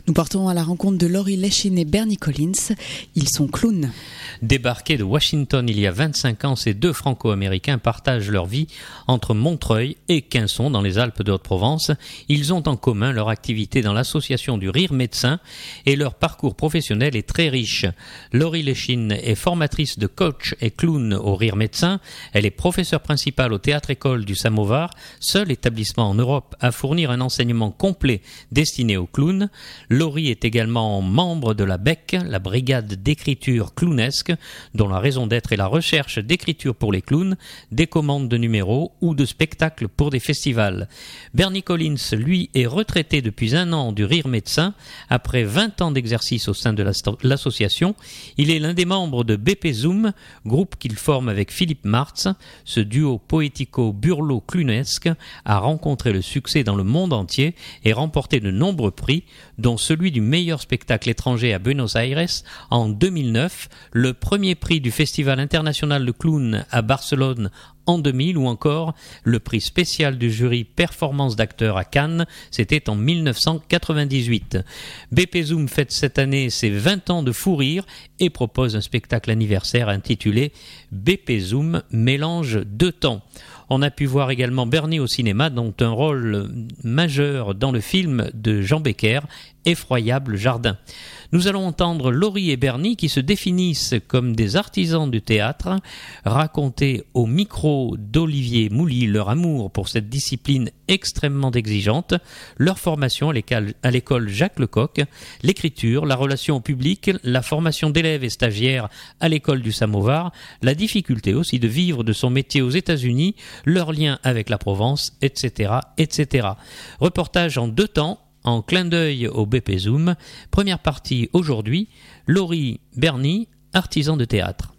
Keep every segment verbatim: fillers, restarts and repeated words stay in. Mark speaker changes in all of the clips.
Speaker 1: Nous partons à la rencontre de Laurie Leshin et Bernie Collins. Ils sont clowns.
Speaker 2: Débarqués de Washington il y a vingt-cinq ans, ces deux Franco-Américains partagent leur vie entre Montreuil et Quinçon dans les Alpes de Haute-Provence. Ils ont en commun leur activité dans l'association du Rire Médecin et leur parcours professionnel est très riche. Laurie Leshin est formatrice de coach et clown au Rire Médecin. Elle est professeure principale au Théâtre-École du Samovar, seul établissement en Europe à fournir un enseignement complet destiné aux clowns. Laurie est également membre de la B E C, la Brigade d'écriture clownesque, dont la raison d'être est la recherche d'écriture pour les clowns, des commandes de numéros ou de spectacles pour des festivals. Bernie Collins, lui, est retraité depuis un an du Rire Médecin, après vingt ans d'exercice au sein de l'association. Il est l'un des membres de B P Zoom, groupe qu'il forme avec Philippe Martz. Ce duo poético-burlo-clownesque a rencontré le succès dans le monde entier et remporté de nombreux prix, dont celui du meilleur spectacle étranger à Buenos Aires en deux mille neuf, le premier prix du Festival international de clown à Barcelone en deux mille ou encore le prix spécial du jury performance d'acteurs à Cannes, c'était en dix-neuf cent quatre-vingt-dix-huit. B P Zoom fête cette année ses vingt ans de fou rire et propose un spectacle anniversaire intitulé B P Zoom mélange deux temps. On a pu voir également Bernie au cinéma, dont un rôle majeur dans le film de Jean Becker, Effroyable Jardin. Nous allons entendre Laurie et Bernie qui se définissent comme des artisans du théâtre, raconter au micro d'Olivier Mouly leur amour pour cette discipline extrêmement exigeante, leur formation à l'école, à l'école Jacques Lecoq, l'écriture, la relation au public, la formation d'élèves et stagiaires à l'école du Samovar, la difficulté aussi de vivre de son métier aux États-Unis, leur lien avec la Provence, et cetera, et cetera. Reportage en deux temps, en clin d'œil au B P Zoom. Première partie aujourd'hui, Laurie, Bernie, artisan de théâtre.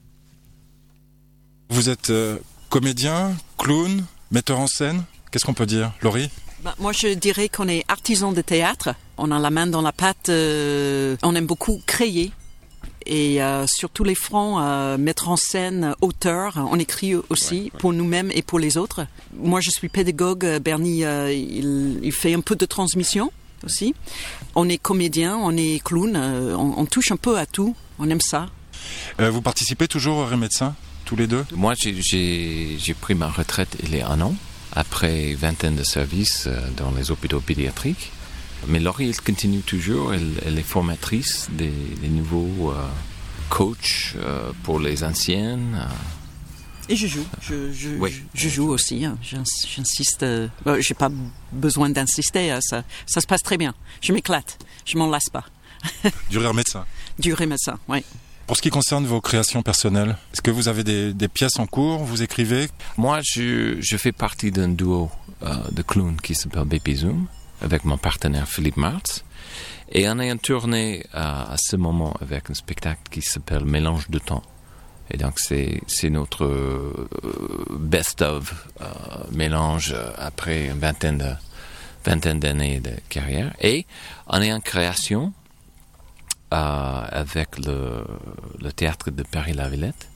Speaker 3: Vous êtes euh, comédien, clown, metteur en scène. Qu'est-ce qu'on peut dire, Laurie ?
Speaker 4: Bah, moi, je dirais qu'on est artisan de théâtre. On a la main dans la pâte. Euh, on aime beaucoup créer. Et euh, sur tous les fronts, euh, mettre en scène, auteur, on écrit aussi ouais, ouais. pour nous-mêmes et pour les autres. Moi, je suis pédagogue. Bernie, euh, il, il fait un peu de transmission aussi. On est comédien, on est clown, euh, on, on touche un peu à tout. On aime ça.
Speaker 3: Euh, vous participez toujours au Rire Médecin, tous les deux ?
Speaker 5: Moi, j'ai, j'ai, j'ai pris ma retraite il y a un an, après vingtaine de services euh, dans les hôpitaux pédiatriques. Mais Laurie, elle continue toujours, elle, elle est formatrice des, des nouveaux euh, coachs euh, pour les anciennes. Euh.
Speaker 4: Et je joue, je, je,
Speaker 5: oui.
Speaker 4: je, je joue aussi, hein. J'insiste, euh, euh, j'ai pas besoin d'insister, hein. ça, ça se passe très bien. Je m'éclate, je m'en lasse pas.
Speaker 3: Du Rire Médecin.
Speaker 4: Du Rire Médecin, oui.
Speaker 3: Pour ce qui concerne vos créations personnelles, est-ce que vous avez des, des pièces en cours, vous écrivez ?
Speaker 5: Moi, je, je fais partie d'un duo euh, de clowns qui s'appelle B P Zoom, avec mon partenaire Philippe Martz. Et on est en tournée à, à ce moment avec un spectacle qui s'appelle Mélange de temps. Et donc c'est, c'est notre euh, best-of euh, mélange euh, après une vingtaine, de, vingtaine d'années de carrière. Et on est en création euh, avec le, le théâtre de Paris-la-Villette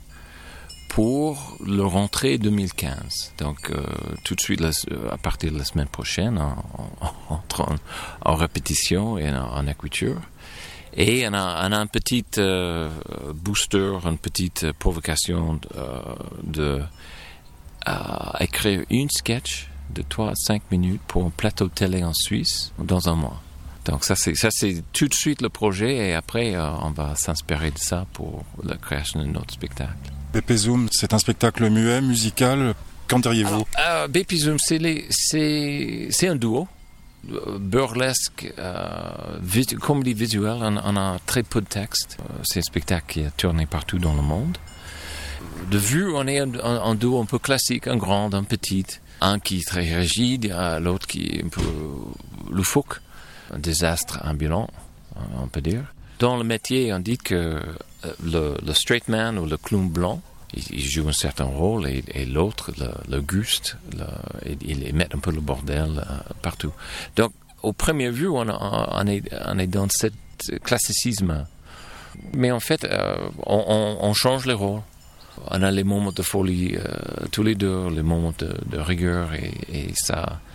Speaker 5: pour le rentrée deux mille quinze. Donc, euh, tout de suite, la, à partir de la semaine prochaine, on entre en, en, en répétition et en, en écriture. Et on a, on a un petit euh, booster, une petite provocation euh, de euh, écrire une sketch de trois à cinq minutes pour un plateau de télé en Suisse dans un mois. Donc ça c'est, ça, c'est tout de suite le projet et après, euh, on va s'inspirer de ça pour la création de notre spectacle.
Speaker 3: B P Zoom, c'est un spectacle muet, musical. Qu'en diriez-vous ?
Speaker 5: Alors, euh, B P Zoom, c'est, les, c'est, c'est un duo. Burlesque, euh, vis- comédie visuelle, on, on a très peu de texte. C'est un spectacle qui est tourné partout dans le monde. De vue, on est un, un, un duo un peu classique, un grand, un petit. Un qui est très rigide, l'autre qui est un peu loufoque. Un désastre ambulant, on peut dire. Dans le métier, on dit que le, le straight man ou le clown blanc, il joue un certain rôle et, et l'autre, le, le guste, le, il, il met un peu le bordel euh, partout. Donc, au premier vue, on, on, est, on est dans ce classicisme. Mais en fait, euh, on, on, on change les rôles. On a les moments de folie euh, tous les deux, les moments de, de rigueur et, et ça,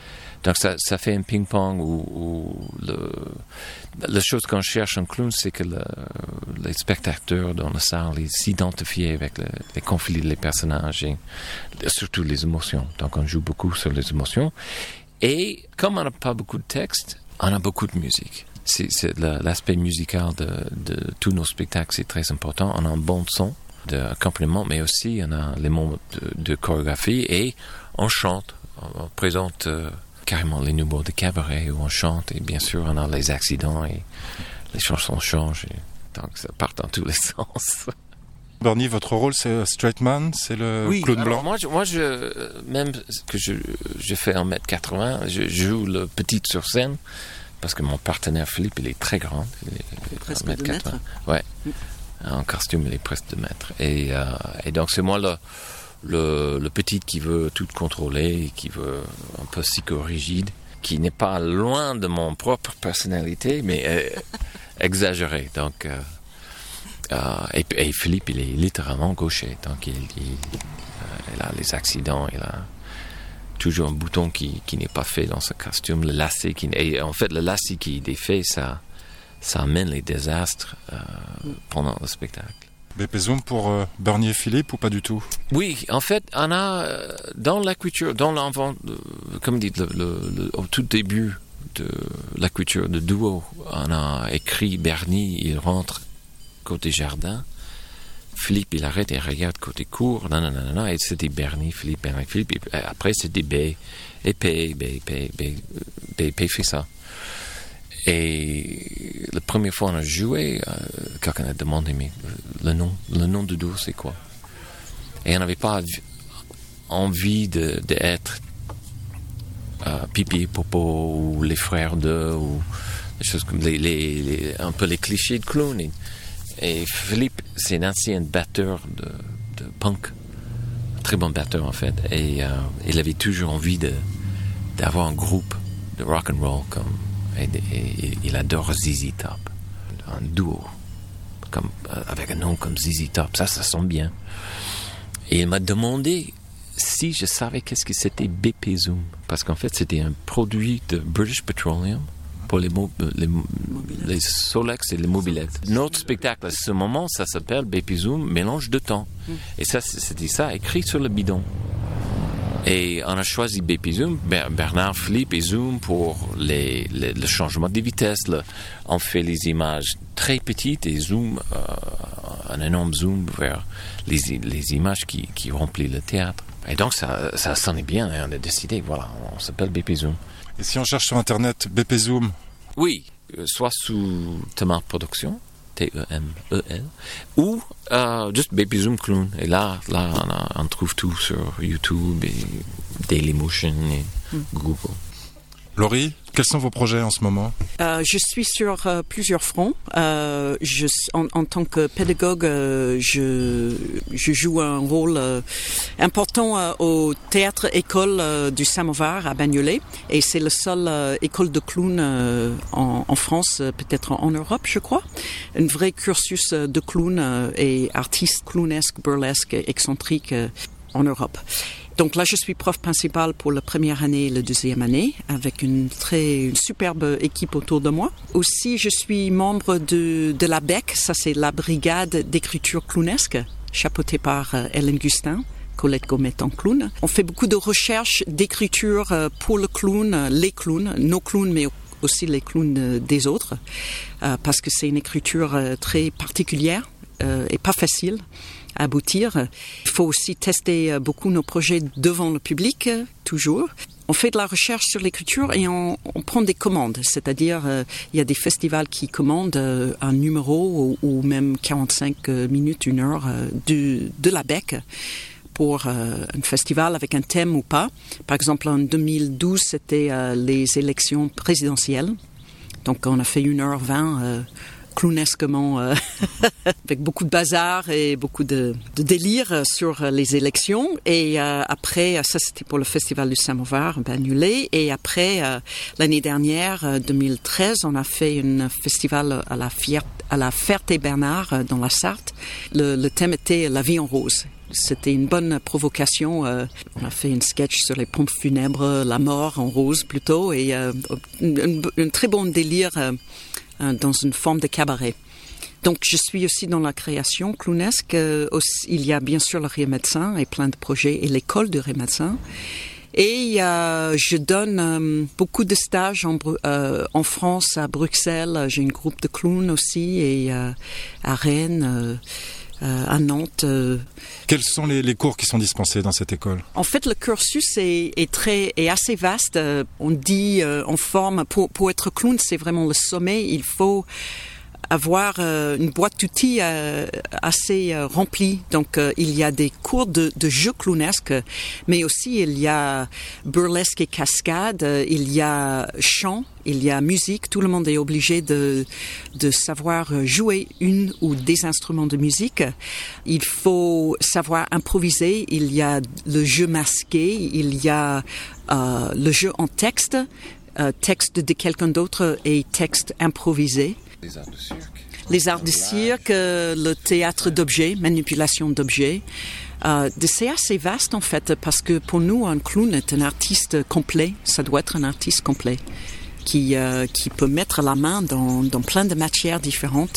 Speaker 5: Donc ça, ça fait un ping-pong où, où le, la chose qu'on cherche en clown, c'est que le, les spectateurs dans la salle ils s'identifient avec le, les conflits des personnages et surtout les émotions. Donc on joue beaucoup sur les émotions. Et comme on n'a pas beaucoup de texte, on a beaucoup de musique. C'est, c'est l'aspect musical de, de tous nos spectacles, c'est très important. On a un bon son d'accompagnement, mais aussi on a les mots de, de chorégraphie et on chante. On présente euh, carrément les numéros de cabaret où on chante et bien sûr on a les accidents et les chansons changent. Et, donc ça part dans tous les sens.
Speaker 3: Bernie, votre rôle c'est straight man, c'est le
Speaker 5: oui,
Speaker 3: clown
Speaker 5: alors,
Speaker 3: blanc.
Speaker 5: Moi, je, moi je, même que je, je fais un mètre quatre-vingts, je joue le petit sur scène parce que mon partenaire Philippe il est très grand. Il est
Speaker 4: presque
Speaker 5: un mètre
Speaker 4: deux mètres.
Speaker 5: Ouais. Mm. En costume il est presque deux mètres. Et, euh, et donc c'est moi le, le, le petit qui veut tout contrôler, qui veut un peu psychorigide, qui n'est pas loin de mon propre personnalité, mais euh, exagéré. Donc, euh, euh, et, et Philippe, il est littéralement gaucher. Donc, il, il, euh, il a les accidents, il a toujours un bouton qui, qui n'est pas fait dans ce costume, le lacet qui, et en fait, le lacet qui est défait, ça, ça amène les désastres euh, pendant le spectacle.
Speaker 3: B P Zoom pour euh, Bernie et Philippe ou pas du tout?
Speaker 5: Oui, en fait, on a euh, dans la culture, dans l'envent, euh, comme dit, le, le, le, au tout début de la culture de duo, on a écrit Bernie, il rentre côté jardin, Philippe, il arrête et regarde côté cour, non, non, non, non, et c'était Bernie, Philippe, Bernie, Philippe, et après c'était B, et P, B, P, B, B, P fait ça. Et la première fois on a joué, euh, quelqu'un a demandé mais le nom, le nom du duo c'est quoi? Et on n'avait pas envie de, de être euh, Pipi, Popo ou les frères de ou des choses comme les, les, les un peu les clichés de clowning. Et Philippe c'est un ancien batteur de, de punk, un très bon batteur en fait, et euh, il avait toujours envie de d'avoir un groupe de rock and roll comme Et, et, et il adore Z Z Top, un duo comme, avec un nom comme Z Z Top, ça, ça sonne bien. Et il m'a demandé si je savais qu'est-ce que c'était B P Zoom, parce qu'en fait c'était un produit de British Petroleum pour les, mo- les, les Solex et les mobilettes. Notre spectacle à ce moment, ça s'appelle B P Zoom, mélange de temps. Et ça, c'était ça, écrit sur le bidon. Et on a choisi B P Zoom, Bernard, Philippe et Zoom pour les, les, le changement de vitesse. Le, on fait les images très petites et zoom, euh, un énorme zoom vers les, les images qui, qui remplissent le théâtre. Et donc ça, ça sonnait bien et on a décidé, voilà, on s'appelle B P Zoom.
Speaker 3: Et si on cherche sur internet B P Zoom?
Speaker 5: Oui, euh, soit sous Thomas Production, T E M E L, ou euh, juste Baby Zoom Clown. Et là, là on, a, on trouve tout sur YouTube et Dailymotion et mm. Google.
Speaker 3: Laurie, quels sont vos projets en ce moment?
Speaker 4: euh, Je suis sur euh, plusieurs fronts. Euh, je, en, en tant que pédagogue, euh, je, je joue un rôle euh, important euh, au théâtre-école euh, du Samovar à Bagnolet. Et c'est la seule euh, école de clown euh, en, en France, euh, peut-être en, en Europe, je crois. Un vrai cursus de clown euh, et artiste clownesque, burlesque, excentrique euh, en Europe. Donc là, je suis prof principal pour la première année et la deuxième année, avec une très une superbe équipe autour de moi. Aussi, je suis membre de, de la B E C, ça c'est la brigade d'écriture clownesque, chapeautée par euh, Hélène Gustin, Colette Gomet en clown. On fait beaucoup de recherches d'écriture euh, pour le clown, les clowns, nos clowns, mais aussi les clowns des autres, euh, parce que c'est une écriture euh, très particulière euh, et pas facile à aboutir. Il faut aussi tester beaucoup nos projets devant le public, toujours. On fait de la recherche sur l'écriture et on, on prend des commandes, c'est-à-dire euh, il y a des festivals qui commandent euh, un numéro ou, ou même quarante-cinq minutes, une heure euh, de, de la B E C pour euh, un festival avec un thème ou pas. Par exemple, en deux mille douze, c'était euh, les élections présidentielles. Donc on a fait une heure vingt euh, clownesquement, euh, avec beaucoup de bazar et beaucoup de, de délire sur les élections. Et euh, après, ça c'était pour le festival du Samovar, Bagnolet. Et après, euh, l'année dernière, deux mille treize, on a fait un festival à la, Fier- à la Ferté-Bernard, dans la Sarthe. Le, le thème était La vie en rose. c'était une bonne provocation. Euh, on a fait une sketch sur les pompes funèbres, la mort en rose plutôt, et euh, un très bon délire euh, dans une forme de cabaret. Donc, je suis aussi dans la création clownesque. Euh, aussi, il y a bien sûr le Rire Médecin et plein de projets et l'école du Rire Médecin. Et euh, je donne euh, beaucoup de stages en, euh, en France, à Bruxelles. J'ai une groupe de clowns aussi, et euh, à Rennes, euh, euh, à Nantes. Euh.
Speaker 3: Quels sont les, les cours qui sont dispensés dans cette école ?
Speaker 4: En fait, le cursus est, est très, est assez vaste. Euh, on dit euh, en forme, pour, pour être clown, c'est vraiment le sommet. Il faut avoir euh, une boîte d'outils euh, assez euh, remplie. Donc, euh, il y a des cours de, de jeux clownesques, mais aussi il y a burlesque et cascade, euh, il y a chant, il y a musique. Tout le monde est obligé de, de savoir jouer une ou des instruments de musique. Il faut savoir improviser. Il y a le jeu masqué, il y a euh, le jeu en texte, euh, texte de quelqu'un d'autre et texte improvisé.
Speaker 5: Les arts du cirque.
Speaker 4: Les arts du cirque, euh, le théâtre d'objets, manipulation d'objets. Euh, c'est assez vaste en fait, parce que pour nous, un clown est un artiste complet. Ça doit être un artiste complet qui euh, qui peut mettre la main dans dans plein de matières différentes.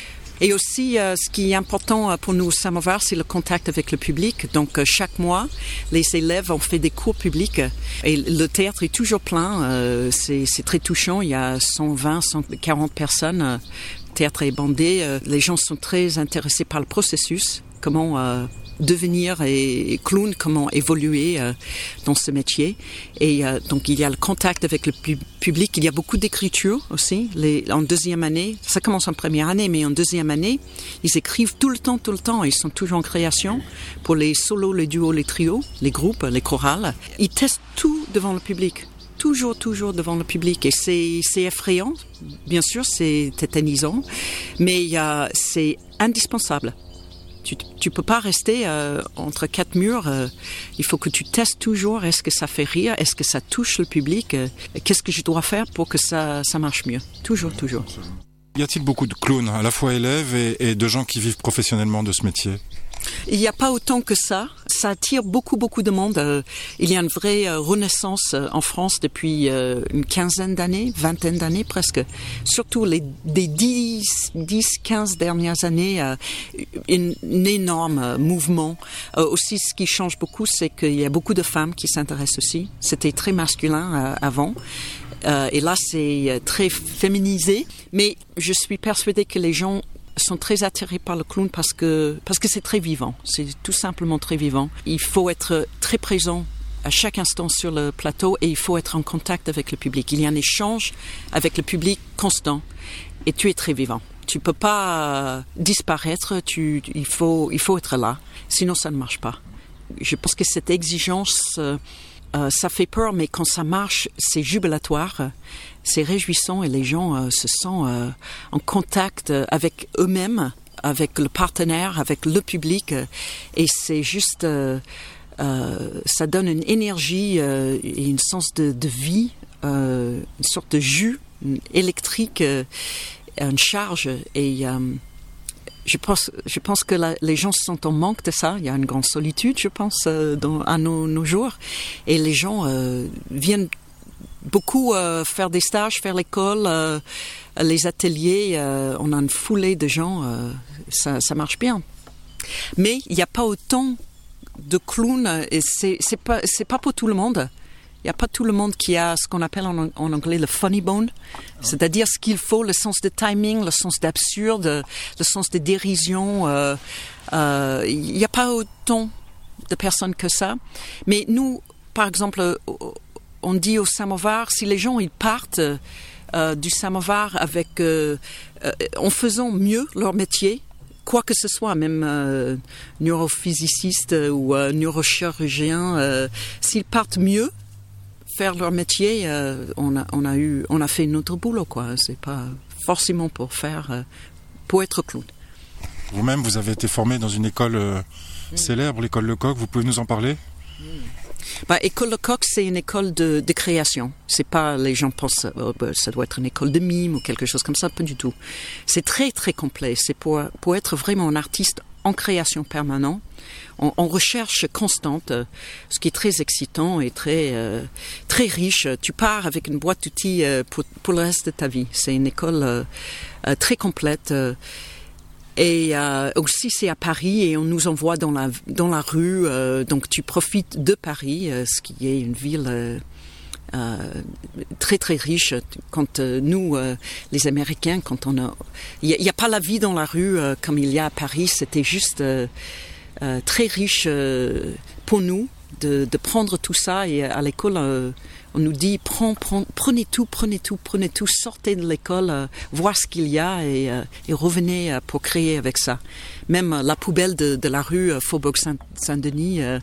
Speaker 4: Et aussi, euh, ce qui est important pour nous au Samovar, c'est le contact avec le public. Donc, euh, chaque mois, les élèves ont fait des cours publics et le théâtre est toujours plein. Euh, c'est, c'est très touchant. Il y a cent vingt, cent quarante personnes. Euh, le théâtre est bandé. Euh, les gens sont très intéressés par le processus. Comment euh, devenir et clown, comment évoluer euh, dans ce métier. Et euh, donc, il y a le contact avec le pu- public. Il y a beaucoup d'écriture aussi. Les, en deuxième année, ça commence en première année, mais en deuxième année, ils écrivent tout le temps, tout le temps. Ils sont toujours en création pour les solos, les duos, les trios, les groupes, les chorales. Ils testent tout devant le public. Toujours, toujours devant le public. Et c'est, c'est effrayant. Bien sûr, c'est tétanisant. Mais euh, c'est indispensable. Tu tu peux pas rester euh, entre quatre murs. Euh, il faut que tu testes toujours. Est-ce que ça fait rire? Est-ce que ça touche le public? euh, Qu'est-ce que je dois faire pour que ça ça marche mieux? Toujours, toujours.
Speaker 3: Y a-t-il beaucoup de clowns, à la fois élèves et, et de gens qui vivent professionnellement de ce métier ?
Speaker 4: Il n'y a pas autant que ça. Ça attire beaucoup, beaucoup de monde. Euh, il y a une vraie euh, renaissance euh, en France depuis euh, une quinzaine d'années, vingtaine d'années presque. Surtout les des dix, dix, quinze dernières années, euh, un, un énorme euh, mouvement. Euh, aussi, ce qui change beaucoup, c'est qu'il y a beaucoup de femmes qui s'intéressent aussi. C'était très masculin euh, avant. Euh, et là, c'est très féminisé. Mais je suis persuadée que les gens sont très attirés par le clown parce que parce que c'est très vivant. C'est tout simplement très vivant. Il faut être très présent à chaque instant sur le plateau et il faut être en contact avec le public. Il y a un échange avec le public constant et tu es très vivant. Tu peux pas disparaître. Tu il faut il faut être là. Sinon, ça ne marche pas. Je pense que cette exigence euh, Euh, ça fait peur, mais quand ça marche, c'est jubilatoire, c'est réjouissant et les gens euh, se sentent euh, en contact avec eux-mêmes, avec le partenaire, avec le public, euh, et c'est juste, euh, euh, ça donne une énergie euh, et un sens de, de vie, euh, une sorte de jus électrique, euh, une charge et euh, Je pense, je pense que la, les gens sont en manque de ça. Il y a une grande solitude, je pense, euh, dans, à nos, nos jours. Et les gens euh, viennent beaucoup euh, faire des stages, faire l'école, euh, les ateliers. Euh, on a une foulée de gens. Euh, ça, ça marche bien. Mais il n'y a pas autant de clowns. Et c'est, c'est pas, c'est pas pour tout le monde. Il n'y a pas tout le monde qui a ce qu'on appelle en, en anglais le funny bone, c'est-à-dire ce qu'il faut, le sens de timing, le sens d'absurde, le sens de dérision. Euh, euh, il n'y a pas autant de personnes que ça. Mais nous, par exemple, on dit au Samovar, si les gens ils partent euh, du Samovar avec, euh, euh, en faisant mieux leur métier, quoi que ce soit, même euh, neurophysiciste ou euh, neurochirurgien, euh, s'ils partent mieux, faire leur métier, euh, on a on a eu on a fait notre boulot quoi. C'est pas forcément pour faire euh, pour être clown.
Speaker 3: Vous-même, vous avez été formé dans une école euh, mmh. célèbre, l'école Lecoq. Vous pouvez nous en parler?
Speaker 4: mmh. Bah, école Lecoq, c'est une école de, de création. C'est pas les gens pensent oh, bah, ça doit être une école de mime ou quelque chose comme ça, pas du tout. C'est très très complet. C'est pour pour être vraiment un artiste en création permanente, en, en recherche constante, euh, ce qui est très excitant et très euh, très riche. Tu pars avec une boîte d'outils euh, pour, pour le reste de ta vie. C'est une école euh, euh, très complète. Euh, Et euh, aussi, c'est à Paris et on nous envoie dans la dans la rue. Euh, donc, tu profites de Paris, euh, ce qui est une ville euh, euh, très très riche. Quand euh, nous, euh, les Américains, quand on a, il y, y a pas la vie dans la rue euh, comme il y a à Paris. C'était juste euh, euh, très riche euh, pour nous de, de prendre tout ça. Et à l'école, euh, on nous dit prends, prends, prenez tout, prenez tout, prenez tout, sortez de l'école, euh, voir ce qu'il y a et, euh, et revenez euh, pour créer avec ça. Même euh, la poubelle de, de la rue euh, Faubourg Saint- Saint-Denis. Euh,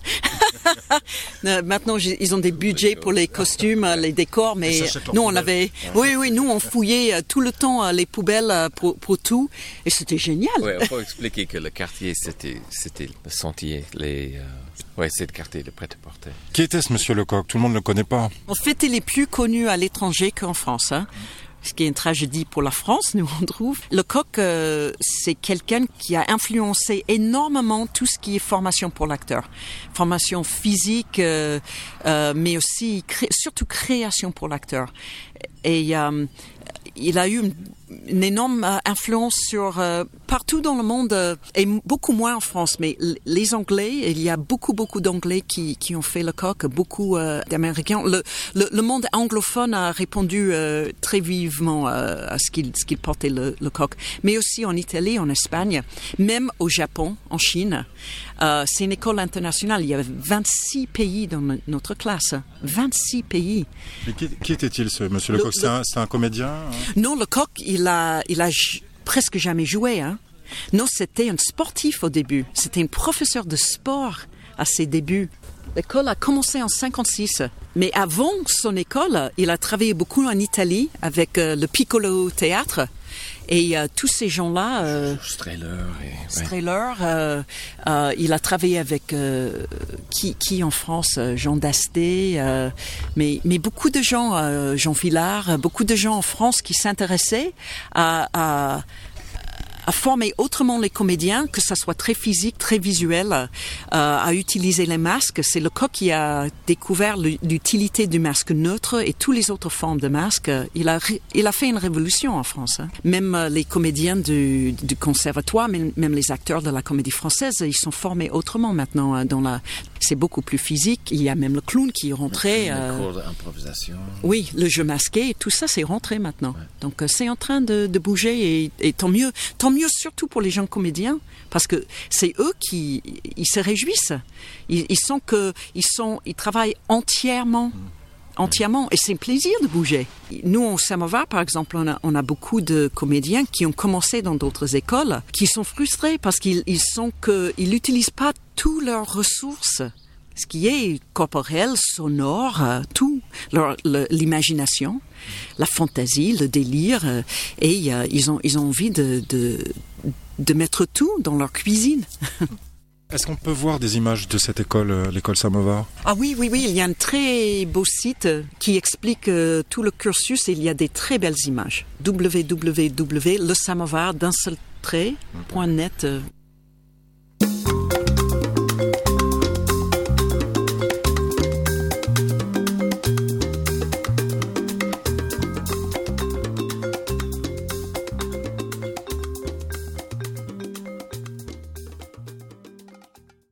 Speaker 4: maintenant, ils ont des budgets pour les costumes, les décors, mais nous, on avait, oui, oui, nous, on fouillait euh, tout le temps euh, les poubelles euh, pour, pour tout, et c'était génial.
Speaker 5: Oui, il faut expliquer que le quartier, c'était, c'était le sentier, les, euh, ouais, c'est le quartier, le prêt-à-porter.
Speaker 3: Qui était ce monsieur Lecoq? Tout le monde ne le connaît pas.
Speaker 4: En fait, il est plus connu à l'étranger qu'en France, hein. Ce qui est une tragédie pour la France, nous on trouve. Lecoq, euh, c'est quelqu'un qui a influencé énormément tout ce qui est formation pour l'acteur. Formation physique, euh, euh, mais aussi, cré- surtout création pour l'acteur. Et euh, il a eu une, une énorme euh, influence sur euh, partout dans le monde euh, et beaucoup moins en France. Mais l- les Anglais, il y a beaucoup beaucoup d'Anglais qui qui ont fait Lecoq, beaucoup euh, d'Américains. Le, le le monde anglophone a répondu euh, très vivement euh, à ce qu'il ce qu'il portait le Lecoq. Mais aussi en Italie, en Espagne, même au Japon, en Chine. Euh, c'est une école internationale. Il y avait vingt-six pays dans no- notre classe. vingt-six pays.
Speaker 3: Mais qui, qui était-il, ce monsieur Lecoq?
Speaker 4: Le-
Speaker 3: C'est un, c'est un comédien, hein?
Speaker 4: Non, Lecoq, il a, il a j- presque jamais joué, hein. Non, c'était un sportif au début. C'était un professeur de sport à ses débuts. L'école a commencé en cinquante-six. Mais avant son école, il a travaillé beaucoup en Italie avec euh, le Piccolo Théâtre. Et euh, tous ces gens-là, euh,
Speaker 5: Strehler et... ouais.
Speaker 4: Strehler, euh, euh, il a travaillé avec euh, qui, qui en France, euh, Jean Dasté, euh, mais, mais beaucoup de gens, euh, Jean Villard, beaucoup de gens en France qui s'intéressaient à, à à former autrement les comédiens, que ça soit très physique, très visuel, euh, à utiliser les masques. C'est Lecoq qui a découvert l'utilité du masque neutre et toutes les autres formes de masques. Il a, il a fait une révolution en France. Hein. Même les comédiens du, du conservatoire, même, même les acteurs de la comédie française, ils sont formés autrement maintenant. Dans la, c'est beaucoup plus physique. Il y a même le clown qui est rentré.
Speaker 5: Le
Speaker 4: euh,
Speaker 5: cours d'improvisation.
Speaker 4: Oui, le jeu masqué, tout ça, c'est rentré maintenant. Ouais. Donc, euh, c'est en train de, de bouger et, et tant mieux, tant mieux surtout pour les jeunes comédiens, parce que c'est eux qui, ils se réjouissent. Ils, ils sont que, ils sont, ils travaillent entièrement, entièrement, et c'est un plaisir de bouger. Nous, au Samovar, par exemple, on a, on a beaucoup de comédiens qui ont commencé dans d'autres écoles, qui sont frustrés parce qu'ils, ils sont que, ils n'utilisent pas toutes leurs ressources. Ce qui est corporel, sonore, euh, tout, leur, le, l'imagination, la fantaisie, le délire, euh, et euh, ils ont ils ont envie de, de de mettre tout dans leur cuisine.
Speaker 3: Est-ce qu'on peut voir des images de cette école, euh, l'école Samovar?
Speaker 4: Ah oui, oui, oui, il y a un très beau site qui explique euh, tout le cursus et il y a des très belles images. w w w point le samovar d'un seul trait point net.